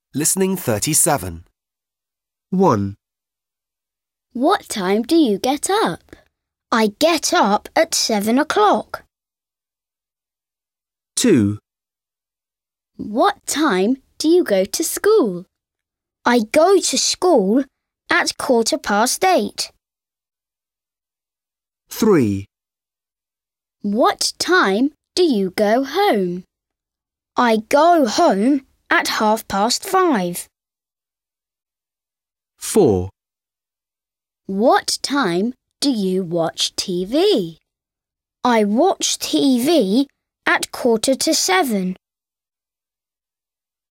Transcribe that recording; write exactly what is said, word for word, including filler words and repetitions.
Listening thirty-seven. one. What time do you get up? I get up at seven o'clock. two. What time do you go to school? I go to school at quarter past eight. three. What time do you go home? I go home at half past five. four. What time do you watch T V? I watch T V at quarter to seven.